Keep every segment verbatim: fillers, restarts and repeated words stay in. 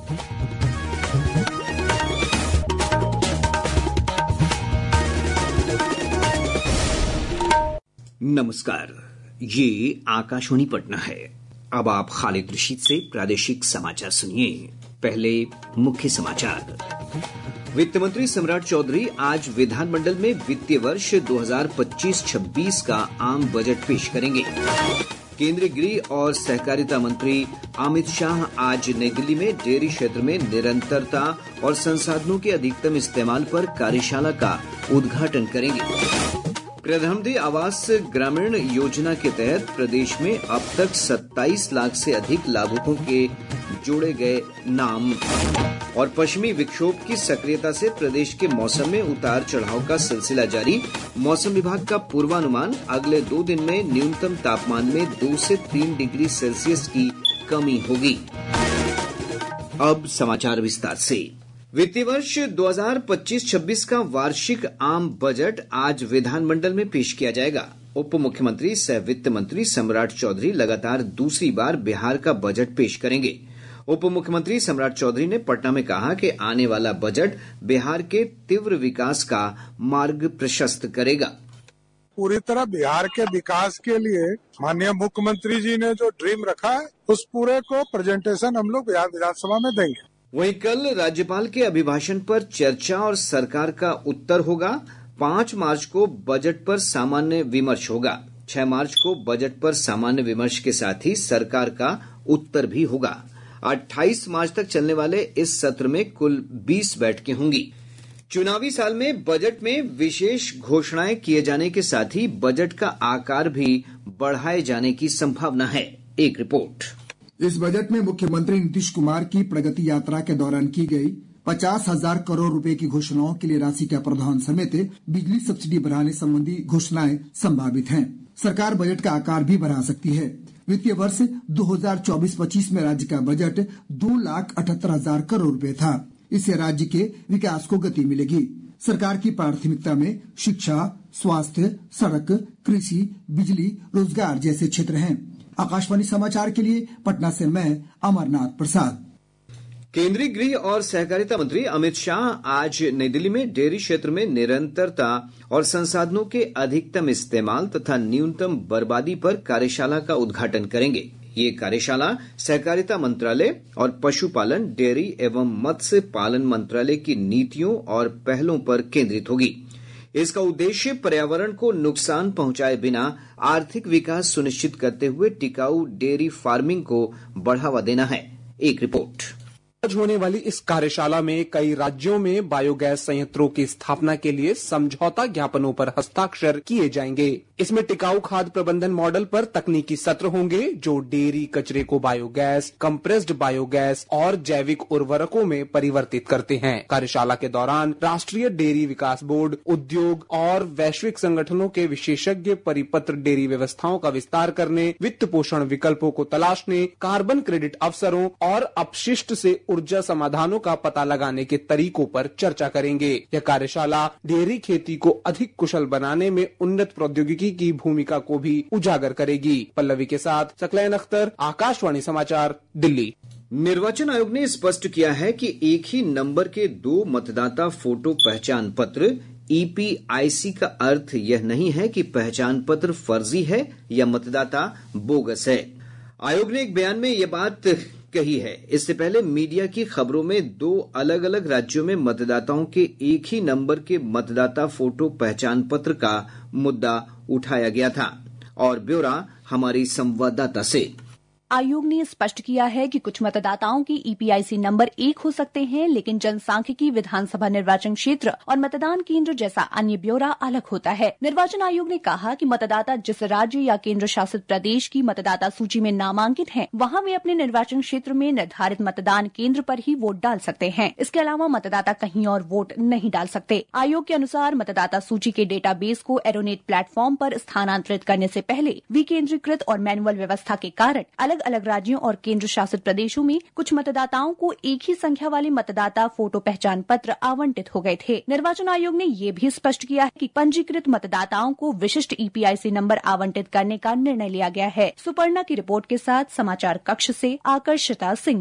नमस्कार, ये आकाशवाणी पटना है। अब आप खालिद रशीद से प्रादेशिक समाचार सुनिए। पहले मुख्य समाचार। वित्त मंत्री सम्राट चौधरी आज विधानमंडल में वित्तीय वर्ष दो हज़ार पच्चीस छब्बीस का आम बजट पेश करेंगे। केंद्रीय गृह और सहकारिता मंत्री अमित शाह आज नई दिल्ली में डेयरी क्षेत्र में निरंतरता और संसाधनों के अधिकतम इस्तेमाल पर कार्यशाला का उद्घाटन करेंगे। प्रधानमंत्री आवास ग्रामीण योजना के तहत प्रदेश में अब तक सत्ताईस लाख से अधिक लाभुकों के जोड़े गए नाम। और पश्चिमी विक्षोभ की सक्रियता से प्रदेश के मौसम में उतार चढ़ाव का सिलसिला जारी। मौसम विभाग का पूर्वानुमान, अगले दो दिन में न्यूनतम तापमान में दो से तीन डिग्री सेल्सियस की कमी होगी। अब समाचार विस्तार से। वित्तीय वर्ष दो हज़ार पच्चीस छब्बीस का वार्षिक आम बजट आज विधानमंडल में पेश किया जाएगा। उप मुख्यमंत्री सह वित्त मंत्री सम्राट चौधरी लगातार दूसरी बार बिहार का बजट पेश करेंगे। उप मुख्यमंत्री सम्राट चौधरी ने पटना में कहा कि आने वाला बजट बिहार के तीव्र विकास का मार्ग प्रशस्त करेगा। पूरी तरह बिहार के विकास के लिए माननीय मुख्यमंत्री जी ने जो ड्रीम रखा है, उस पूरे को प्रेजेंटेशन हम लोग बिहार विधानसभा में देंगे। वहीं कल राज्यपाल के अभिभाषण पर चर्चा और सरकार का उत्तर होगा। पांच मार्च को बजट पर सामान्य विमर्श होगा। छह मार्च को बजट पर सामान्य विमर्श के साथ ही सरकार का उत्तर भी होगा। अट्ठाईस मार्च तक चलने वाले इस सत्र में कुल बीस बैठकें होंगी। चुनावी साल में बजट में विशेष घोषणाएं किए जाने के साथ ही बजट का आकार भी बढ़ाए जाने की संभावना है। एक रिपोर्ट। इस बजट में मुख्यमंत्री नीतीश कुमार की प्रगति यात्रा के दौरान की गई पचास हजार करोड़ रुपए की घोषणाओं के लिए राशि का प्रावधान समेत बिजली सब्सिडी बढ़ाने संबंधी घोषणाएं संभावित हैं। सरकार बजट का आकार भी बढ़ा सकती है। वित्तीय वर्ष दो हज़ार चौबीस पच्चीस में राज्य का बजट दो लाख अठहत्तर हजार करोड़ रुपए था। इससे राज्य के विकास को गति मिलेगी। सरकार की प्राथमिकता में शिक्षा, स्वास्थ्य, सड़क, कृषि, बिजली, रोजगार जैसे क्षेत्र हैं। आकाशवाणी समाचार के लिए पटना से मैं अमरनाथ प्रसाद। केंद्रीय गृह और सहकारिता मंत्री अमित शाह आज नई दिल्ली में डेयरी क्षेत्र में निरंतरता और संसाधनों के अधिकतम इस्तेमाल तथा न्यूनतम बर्बादी पर कार्यशाला का उद्घाटन करेंगे। ये कार्यशाला सहकारिता मंत्रालय और पशुपालन, डेयरी एवं मत्स्य पालन मंत्रालय की नीतियों और पहलों पर केंद्रित होगी। इसका उद्देश्य पर्यावरण को नुकसान पहुंचाए बिना आर्थिक विकास सुनिश्चित करते हुए टिकाऊ डेयरी फार्मिंग को बढ़ावा देना है। एक रिपोर्ट। आज होने वाली इस कार्यशाला में कई राज्यों में बायोगैस संयंत्रों की स्थापना के लिए समझौता ज्ञापनों पर हस्ताक्षर किए जाएंगे। इसमें टिकाऊ खाद्य प्रबंधन मॉडल पर तकनीकी सत्र होंगे जो डेयरी कचरे को बायोगैस, कंप्रेस्ड बायोगैस और जैविक उर्वरकों में परिवर्तित करते हैं। कार्यशाला के दौरान राष्ट्रीय डेयरी विकास बोर्ड, उद्योग और वैश्विक संगठनों के विशेषज्ञ परिपत्र डेयरी व्यवस्थाओं का विस्तार करने, वित्त पोषण विकल्पों को तलाशने, कार्बन क्रेडिट अवसरों और अपशिष्ट से ऊर्जा समाधानों का पता लगाने के तरीकों पर चर्चा करेंगे। यह कार्यशाला डेयरी खेती को अधिक कुशल बनाने में उन्नत प्रौद्योगिकी की भूमिका को भी उजागर करेगी। पल्लवी के साथ सकलैन अख्तर, आकाशवाणी समाचार, दिल्ली। निर्वाचन आयोग ने स्पष्ट किया है कि एक ही नंबर के दो मतदाता फोटो पहचान पत्र ई पी आई सी का अर्थ यह नहीं है कि पहचान पत्र फर्जी है या मतदाता बोगस है। आयोग ने एक बयान में यह बात कही है। इससे पहले मीडिया की खबरों में दो अलग अलग राज्यों में मतदाताओं के एक ही नंबर के मतदाता फोटो पहचान पत्र का मुद्दा उठाया गया था। और ब्यौरा हमारी संवाददाता से। आयोग ने स्पष्ट किया है कि कुछ मतदाताओं की E P I C number एक हो सकते हैं, लेकिन जनसांख्यिकी, विधानसभा निर्वाचन क्षेत्र और मतदान केंद्र जैसा अन्य ब्यौरा अलग होता है। निर्वाचन आयोग ने कहा कि मतदाता जिस राज्य या केंद्र शासित प्रदेश की मतदाता सूची में नामांकित हैं, वहां वे अपने निर्वाचन क्षेत्र में निर्धारित मतदान केंद्र पर ही वोट डाल सकते हैं। इसके अलावा मतदाता कहीं और वोट नहीं डाल सकते। आयोग के अनुसार मतदाता सूची के डेटाबेस को एरोनेट प्लेटफॉर्म पर स्थानांतरित करने से पहले विकेंद्रीकृत और मैनुअल व्यवस्था के कारण अलग अलग राज्यों और केंद्र शासित प्रदेशों में कुछ मतदाताओं को एक ही संख्या वाले मतदाता फोटो पहचान पत्र आवंटित हो गए थे। निर्वाचन आयोग ने ये भी स्पष्ट किया है कि पंजीकृत मतदाताओं को विशिष्ट E P I C number आवंटित करने का निर्णय लिया गया है। सुपर्णा की रिपोर्ट के साथ समाचार कक्ष से आकर्षिता सिंह।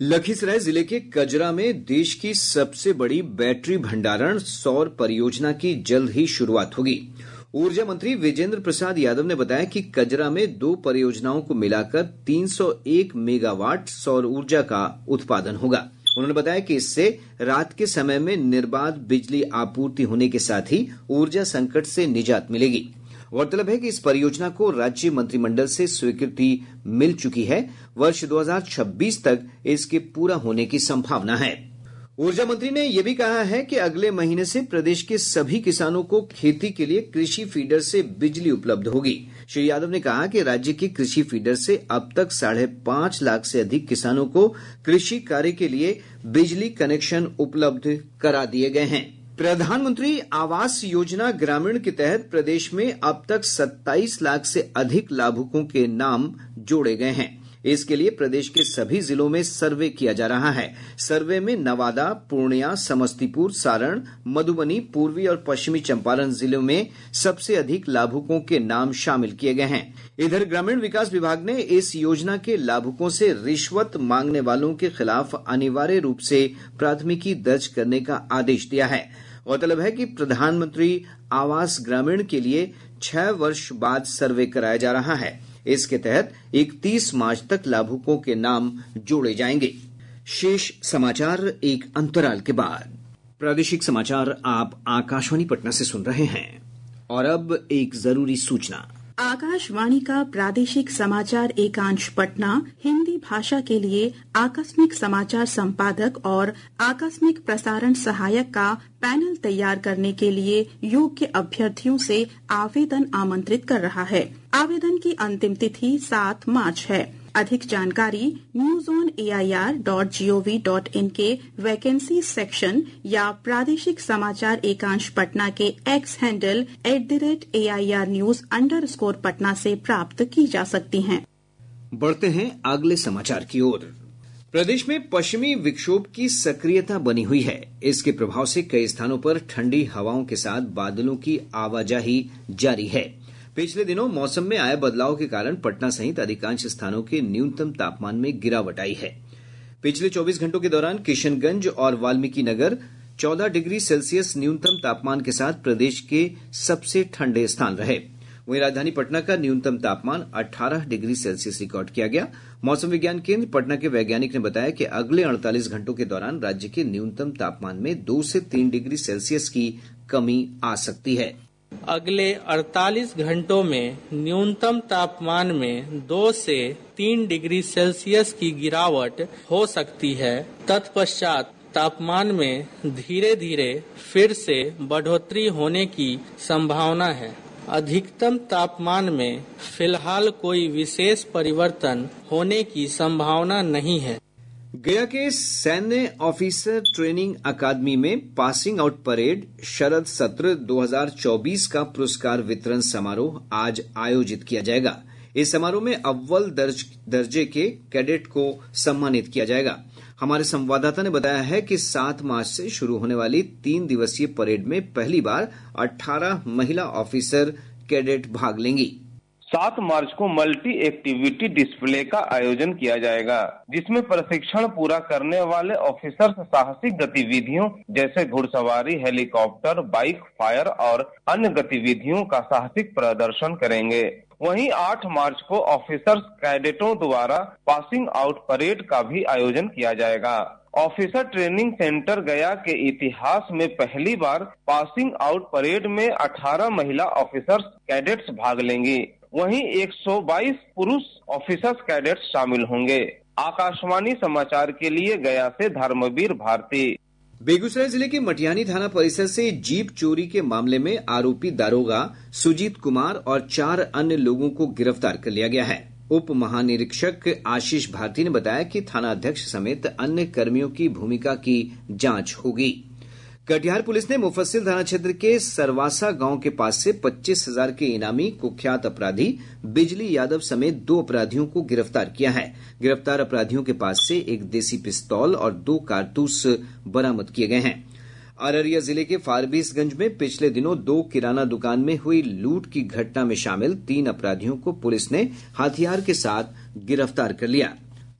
लखीसराय जिले के कजरा में देश की सबसे बड़ी बैटरी भंडारण सौर परियोजना की जल्द ही शुरुआत होगी। ऊर्जा मंत्री विजेंद्र प्रसाद यादव ने बताया कि कजरा में दो परियोजनाओं को मिलाकर तीन सौ एक मेगावाट सौर ऊर्जा का उत्पादन होगा। उन्होंने बताया कि इससे रात के समय में निर्बाध बिजली आपूर्ति होने के साथ ही ऊर्जा संकट से निजात मिलेगी। गौरतलब है कि इस परियोजना को राज्य मंत्रिमंडल से स्वीकृति मिल चुकी है। वर्ष दो हज़ार छब्बीस तक इसके पूरा होने की संभावना है। ऊर्जा मंत्री ने यह भी कहा है कि अगले महीने से प्रदेश के सभी किसानों को खेती के लिए कृषि फीडर से बिजली उपलब्ध होगी। श्री यादव ने कहा कि राज्य के कृषि फीडर से अब तक साढ़े पांच लाख से अधिक किसानों को कृषि कार्य के लिए बिजली कनेक्शन उपलब्ध करा दिए गए हैं। प्रधानमंत्री आवास योजना ग्रामीण के तहत प्रदेश में अब तक सत्ताईस लाख से अधिक लाभुकों के नाम जोड़े गए हैं। इसके लिए प्रदेश के सभी जिलों में सर्वे किया जा रहा है। सर्वे में नवादा, पूर्णिया, समस्तीपुर, सारण, मधुबनी, पूर्वी और पश्चिमी चंपारण जिलों में सबसे अधिक लाभुकों के नाम शामिल किए गए हैं। इधर ग्रामीण विकास विभाग ने इस योजना के लाभुकों से रिश्वत मांगने वालों के खिलाफ अनिवार्य रूप से प्राथमिकी दर्ज करने का आदेश दिया है। गौरतलब है कि प्रधानमंत्री आवास ग्रामीण के लिए छह वर्ष बाद सर्वे कराया जा रहा है। इसके तहत इकतीस मार्च तक लाभुकों के नाम जोड़े जाएंगे। शेष समाचार एक अंतराल के बाद। प्रादेशिक समाचार आप आकाशवाणी पटना से सुन रहे हैं। और अब एक जरूरी सूचना। आकाशवाणी का प्रादेशिक समाचार एकांश पटना हिंदी भाषा के लिए आकस्मिक समाचार संपादक और आकस्मिक प्रसारण सहायक का पैनल तैयार करने के लिए योग्य अभ्यर्थियों से आवेदन आमंत्रित कर रहा है। आवेदन की अंतिम तिथि सात मार्च है। अधिक जानकारी news on A I R dot G O V dot in के वैकेंसी सेक्शन या प्रादेशिक समाचार एकांश पटना के X handle at the rate A I R news underscore Patna से प्राप्त की जा सकती हैं। बढ़ते हैं अगले समाचार की ओर। प्रदेश में पश्चिमी विक्षोभ की सक्रियता बनी हुई है। इसके प्रभाव से कई स्थानों पर ठंडी हवाओं के साथ बादलों की आवाजाही जारी है। पिछले दिनों मौसम में आए बदलाव के कारण पटना सहित अधिकांश स्थानों के न्यूनतम तापमान में गिरावट आई है। पिछले चौबीस घंटों के दौरान किशनगंज और वाल्मीकि नगर चौदह डिग्री सेल्सियस न्यूनतम तापमान के साथ प्रदेश के सबसे ठंडे स्थान रहे। वहीं राजधानी पटना का न्यूनतम तापमान अठारह डिग्री सेल्सियस रिकॉर्ड किया गया। मौसम विज्ञान केंद्र पटना के वैज्ञानिक ने बताया कि अगले अड़तालीस घंटों के दौरान राज्य के न्यूनतम तापमान में दो से तीन डिग्री सेल्सियस की कमी आ सकती है। अगले अड़तालीस घंटों में न्यूनतम तापमान में दो से तीन डिग्री सेल्सियस की गिरावट हो सकती है। तत्पश्चात तापमान में धीरे धीरे फिर से बढ़ोतरी होने की संभावना है। अधिकतम तापमान में फिलहाल कोई विशेष परिवर्तन होने की संभावना नहीं है। गया के सैन्य ऑफिसर ट्रेनिंग अकादमी में पासिंग आउट परेड शरद सत्र दो हज़ार चौबीस का पुरस्कार वितरण समारोह आज आयोजित किया जाएगा। इस समारोह में अव्वल दर्ज दर्जे के कैडेट को सम्मानित किया जाएगा। हमारे संवाददाता ने बताया है कि सात मार्च से शुरू होने वाली तीन दिवसीय परेड में पहली बार अठारह महिला ऑफिसर कैडेट भाग लेंगी। सात मार्च को मल्टी एक्टिविटी डिस्प्ले का आयोजन किया जाएगा, जिसमें प्रशिक्षण पूरा करने वाले ऑफिसर्स साहसिक गतिविधियों जैसे घुड़सवारी, हेलीकॉप्टर, बाइक, फायर और अन्य गतिविधियों का साहसिक प्रदर्शन करेंगे। वहीं आठ मार्च को ऑफिसर्स कैडेटों द्वारा पासिंग आउट परेड का भी आयोजन किया जाएगा। ऑफिसर ट्रेनिंग सेंटर गया के इतिहास में पहली बार पासिंग आउट परेड में अठारह महिला ऑफिसर्स कैडेट्स भाग लेंगी। वहीं एक सौ बाईस पुरुष ऑफिसर्स कैडेट्स शामिल होंगे। आकाशवाणी समाचार के लिए गया से धर्मवीर भारती। बेगूसराय जिले के मटिहानी थाना परिसर से जीप चोरी के मामले में आरोपी दारोगा सुजीत कुमार और चार अन्य लोगों को गिरफ्तार कर लिया गया है। उप महानिरीक्षक आशीष भारती ने बताया कि थाना अध्यक्ष समेत अन्य कर्मियों की भूमिका की जांच होगी। कटिहार पुलिस ने मुफस्सिल थाना क्षेत्र के सरवासा गांव के पास से पच्चीस हजार के इनामी कुख्यात अपराधी बिजली यादव समेत दो अपराधियों को गिरफ्तार किया है। गिरफ्तार अपराधियों के पास से एक देसी पिस्तौल और दो कारतूस बरामद किए गए हैं। अररिया जिले के फारबिसगंज में पिछले दिनों दो किराना दुकान में हुई लूट की घटना में शामिल तीन अपराधियों को पुलिस ने हथियार के साथ गिरफ्तार कर लिया।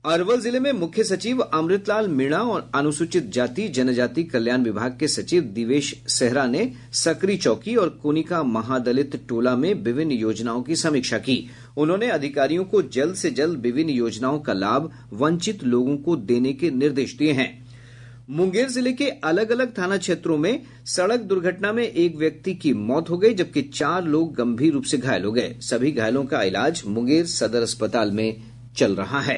अरवल जिले में मुख्य सचिव अमृतलाल मीणा और अनुसूचित जाति जनजाति कल्याण विभाग के सचिव दिवेश सेहरा ने सकरी चौकी और कोनिका महादलित टोला में विभिन्न योजनाओं की समीक्षा की। उन्होंने अधिकारियों को जल्द से जल्द विभिन्न योजनाओं का लाभ वंचित लोगों को देने के निर्देश दिए हैं। मुंगेर जिले के अलग अलग थाना क्षेत्रों में सड़क दुर्घटना में एक व्यक्ति की मौत हो गई, जबकि चार लोग गंभीर रूप से घायल हो गए। सभी घायलों का इलाज मुंगेर सदर अस्पताल में चल रहा है।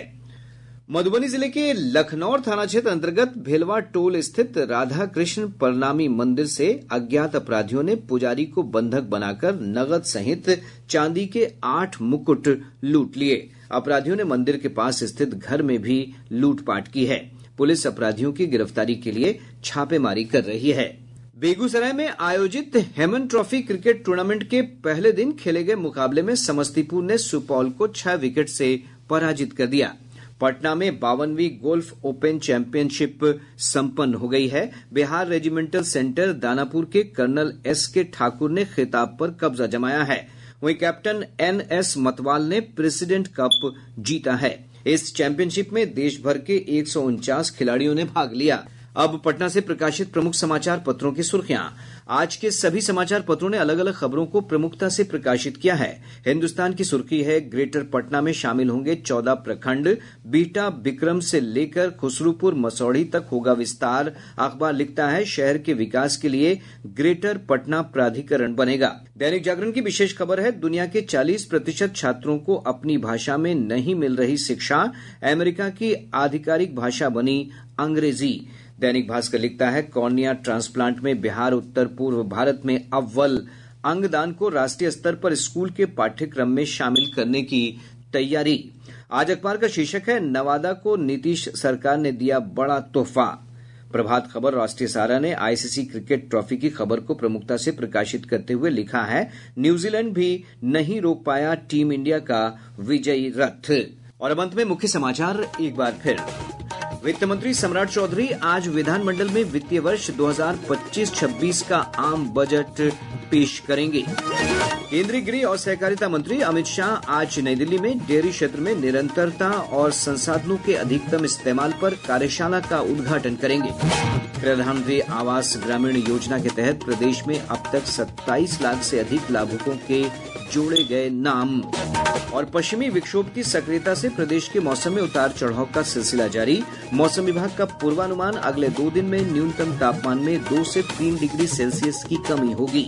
मधुबनी जिले के लखनौर थाना क्षेत्र अंतर्गत भेलवा टोल स्थित राधा कृष्ण प्रणामी मंदिर से अज्ञात अपराधियों ने पुजारी को बंधक बनाकर नगद सहित चांदी के आठ मुकुट लूट लिए। अपराधियों ने मंदिर के पास स्थित घर में भी लूटपाट की है। पुलिस अपराधियों की गिरफ्तारी के लिए छापेमारी कर रही है। बेगूसराय में आयोजित हेमन ट्रॉफी क्रिकेट टूर्नामेंट के पहले दिन खेले गए मुकाबले में समस्तीपुर ने सुपौल को छह विकेट से पराजित कर दिया। पटना में बावनवीं गोल्फ ओपन चैंपियनशिप संपन्न हो गई है। बिहार रेजिमेंटल सेंटर दानापुर के कर्नल एस के ठाकुर ने खिताब पर कब्जा जमाया है। वहीं कैप्टन एन एस मतवाल ने प्रेसिडेंट कप जीता है। इस चैंपियनशिप में देश भर के एक सौ उनचास खिलाड़ियों ने भाग लिया। अब पटना से प्रकाशित प्रमुख समाचार पत्रों की सुर्खियां। आज के सभी समाचार पत्रों ने अलग अलग खबरों को प्रमुखता से प्रकाशित किया है। हिन्दुस्तान की सुर्खी है, ग्रेटर पटना में शामिल होंगे चौदह प्रखंड, बीटा बिक्रम से लेकर खुसरूपुर मसौढ़ी तक होगा विस्तार। अखबार लिखता है, शहर के विकास के लिए ग्रेटर पटना प्राधिकरण बनेगा। दैनिक जागरण की विशेष खबर है, दुनिया के चालीस प्रतिशत छात्रों को अपनी भाषा में नहीं मिल रही शिक्षा, अमेरिका की आधिकारिक भाषा बनी अंग्रेजी। दैनिक भास्कर लिखता है, कॉर्निया ट्रांसप्लांट में बिहार उत्तर पूर्व भारत में अव्वल, अंगदान को राष्ट्रीय स्तर पर स्कूल के पाठ्यक्रम में शामिल करने की तैयारी। आज अखबार का शीर्षक है, नवादा को नीतीश सरकार ने दिया बड़ा तोहफा। प्रभात खबर राष्ट्रीय सहारा ने आईसीसी क्रिकेट ट्रॉफी की खबर को प्रमुखता से प्रकाशित करते हुए लिखा है, न्यूजीलैंड भी नहीं रोक पाया टीम इंडिया का विजयी रथ। और अब अंत में मुख्य समाचार एक बार फिर। वित्त मंत्री सम्राट चौधरी आज विधानमंडल में वित्तीय वर्ष दो हज़ार पच्चीस छब्बीस का आम बजट पेश करेंगे। केंद्रीय गृह और सहकारिता मंत्री अमित शाह आज नई दिल्ली में डेयरी क्षेत्र में निरंतरता और संसाधनों के अधिकतम इस्तेमाल पर कार्यशाला का उद्घाटन करेंगे। प्रधानमंत्री आवास ग्रामीण योजना के तहत प्रदेश में अब तक सत्ताईस लाख से अधिक लाभुकों के जोड़े गए नाम। और पश्चिमी विक्षोभ की सक्रियता से प्रदेश के मौसम में उतार चढ़ाव का सिलसिला जारी। मौसम विभाग का पूर्वानुमान, अगले दो दिन में न्यूनतम तापमान में दो से तीन डिग्री सेल्सियस की कमी होगी।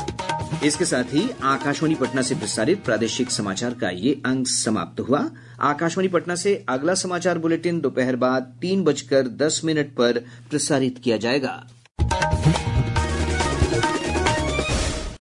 इसके साथ ही आकाशवाणी पटना से प्रसारित प्रादेशिक समाचार का ये अंक समाप्त हुआ। आकाशवाणी पटना से अगला समाचार बुलेटिन दोपहर बाद तीन बजकर दस मिनट पर प्रसारित किया जाएगा।